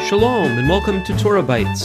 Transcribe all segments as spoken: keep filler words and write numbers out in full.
Shalom and welcome to Torah Bites.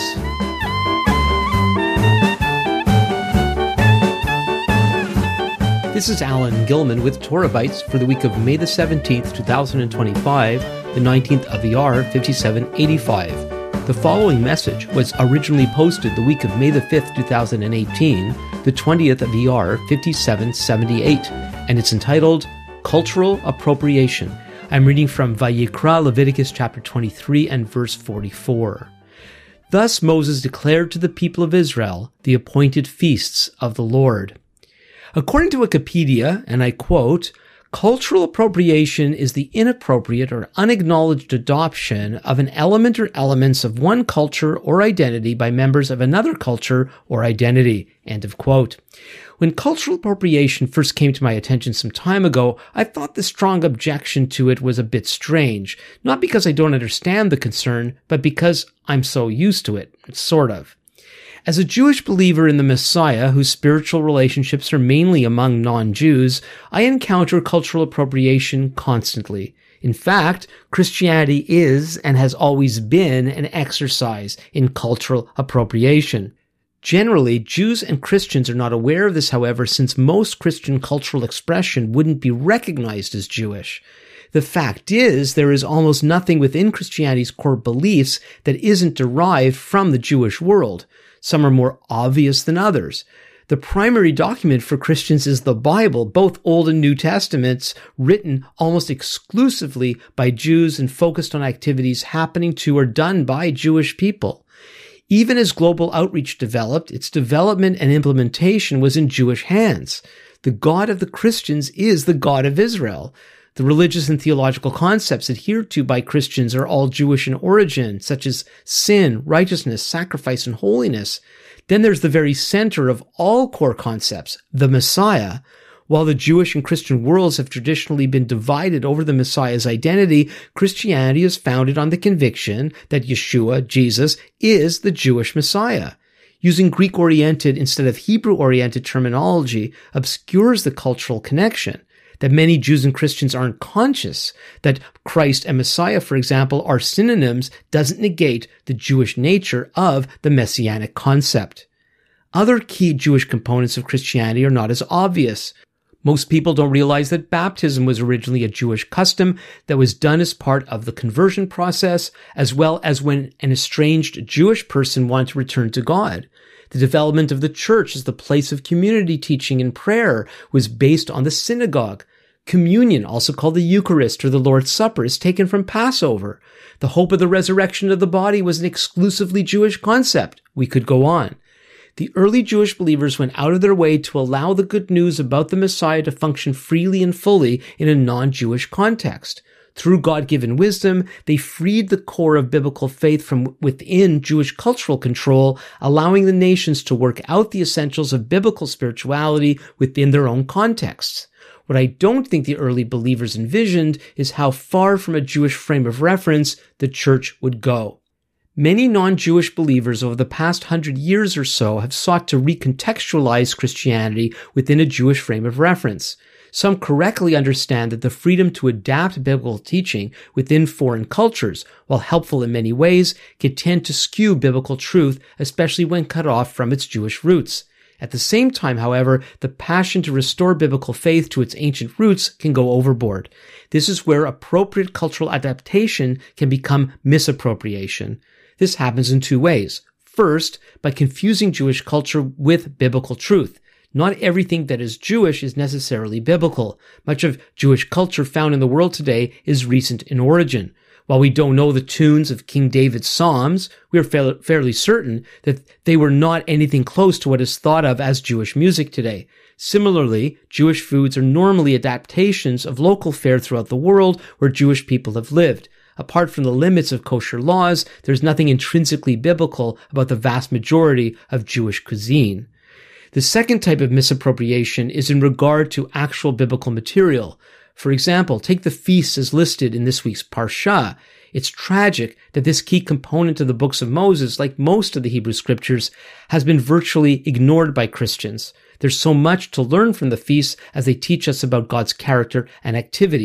This is Alan Gilman with Torah Bites for the week of May the seventeenth, two thousand twenty-five, the nineteenth of Iyar, fifty-seven eighty-five. The following message was originally posted the week of May the fifth, two thousand eighteen, the twentieth of Iyar, fifty-seven seventy-eight, and it's entitled Cultural Appropriation. I'm reading from Vayikra, Leviticus chapter twenty-three and verse forty-four. Thus Moses declared to the people of Israel the appointed feasts of the Lord. According to Wikipedia, and I quote, cultural appropriation is the inappropriate or unacknowledged adoption of an element or elements of one culture or identity by members of another culture or identity. End of quote. When cultural appropriation first came to my attention some time ago, I thought the strong objection to it was a bit strange, not because I don't understand the concern, but because I'm so used to it, sort of. As a Jewish believer in the Messiah, whose spiritual relationships are mainly among non-Jews, I encounter cultural appropriation constantly. In fact, Christianity is and has always been an exercise in cultural appropriation. Generally, Jews and Christians are not aware of this, however, since most Christian cultural expression wouldn't be recognized as Jewish. The fact is, there is almost nothing within Christianity's core beliefs that isn't derived from the Jewish world. Some are more obvious than others. The primary document for Christians is the Bible, both Old and New Testaments, written almost exclusively by Jews and focused on activities happening to or done by Jewish people. Even as global outreach developed, its development and implementation was in Jewish hands. The God of the Christians is the God of Israel. The religious and theological concepts adhered to by Christians are all Jewish in origin, such as sin, righteousness, sacrifice, and holiness. Then there's the very center of all core concepts, the Messiah. While the Jewish and Christian worlds have traditionally been divided over the Messiah's identity, Christianity is founded on the conviction that Yeshua, Jesus, is the Jewish Messiah. Using Greek-oriented instead of Hebrew-oriented terminology obscures the cultural connection. That many Jews and Christians aren't conscious that Christ and Messiah, for example, are synonyms doesn't negate the Jewish nature of the messianic concept. Other key Jewish components of Christianity are not as obvious. Most people don't realize that baptism was originally a Jewish custom that was done as part of the conversion process, as well as when an estranged Jewish person wanted to return to God. The development of the church as the place of community teaching and prayer was based on the synagogue. Communion, also called the Eucharist or the Lord's Supper, is taken from Passover. The hope of the resurrection of the body was an exclusively Jewish concept. We could go on. The early Jewish believers went out of their way to allow the good news about the Messiah to function freely and fully in a non-Jewish context. Through God-given wisdom, they freed the core of biblical faith from within Jewish cultural control, allowing the nations to work out the essentials of biblical spirituality within their own contexts. What I don't think the early believers envisioned is how far from a Jewish frame of reference the church would go. Many non-Jewish believers over the past hundred years or so have sought to recontextualize Christianity within a Jewish frame of reference. Some correctly understand that the freedom to adapt biblical teaching within foreign cultures, while helpful in many ways, can tend to skew biblical truth, especially when cut off from its Jewish roots. At the same time, however, the passion to restore biblical faith to its ancient roots can go overboard. This is where appropriate cultural adaptation can become misappropriation. This happens in two ways. First, by confusing Jewish culture with biblical truth. Not everything that is Jewish is necessarily biblical. Much of Jewish culture found in the world today is recent in origin. While we don't know the tunes of King David's Psalms, we are fa- fairly certain that they were not anything close to what is thought of as Jewish music today. Similarly, Jewish foods are normally adaptations of local fare throughout the world where Jewish people have lived. Apart from the limits of kosher laws, there's nothing intrinsically biblical about the vast majority of Jewish cuisine. The second type of misappropriation is in regard to actual biblical material. For example, take the feasts as listed in this week's Parsha. It's tragic that this key component of the books of Moses, like most of the Hebrew scriptures, has been virtually ignored by Christians. There's so much to learn from the feasts as they teach us about God's character and activities.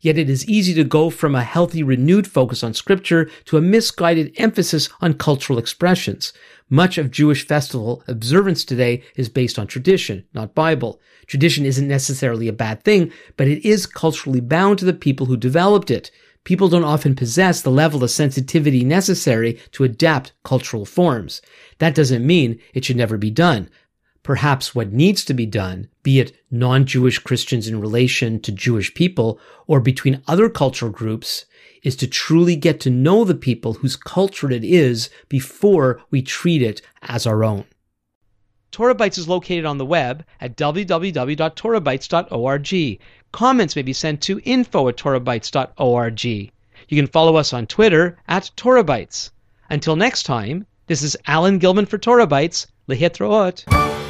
Yet it is easy to go from a healthy, renewed focus on Scripture to a misguided emphasis on cultural expressions. Much of Jewish festival observance today is based on tradition, not Bible. Tradition isn't necessarily a bad thing, but it is culturally bound to the people who developed it. People don't often possess the level of sensitivity necessary to adapt cultural forms. That doesn't mean it should never be done. Perhaps what needs to be done, be it non-Jewish Christians in relation to Jewish people or between other cultural groups, is to truly get to know the people whose culture it is before we treat it as our own. Torah Bytes is located on the web at w w w dot torah bytes dot org. Comments may be sent to info at torah bytes dot org. You can follow us on Twitter at Torah Bytes. Until next time, this is Alan Gilman for Torah Bytes. Lehitraot.